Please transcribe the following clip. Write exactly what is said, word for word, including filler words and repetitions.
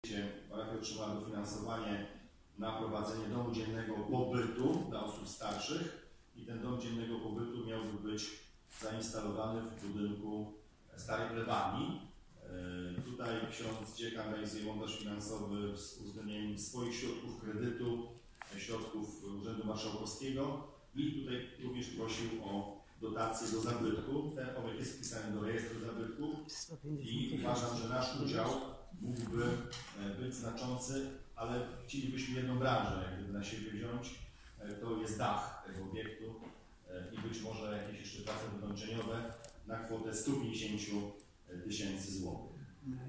Parafia otrzymała dofinansowanie na prowadzenie domu dziennego pobytu dla osób starszych i ten dom dziennego pobytu miałby być zainstalowany w budynku starej plebanii. Tutaj ksiądz dziekan realizuje montaż finansowy z uwzględnieniem swoich środków kredytu, środków Urzędu Marszałkowskiego i tutaj również prosił o dotację do zabytku. Ten obiekt jest wpisany do rejestru zabytków i uważam, że nasz udział mógłby być znaczący, ale chcielibyśmy jedną branżę jak gdyby na siebie wziąć. To jest dach tego obiektu i być może jakieś jeszcze prace wykończeniowe na kwotę stu pięćdziesięciu tysięcy złotych.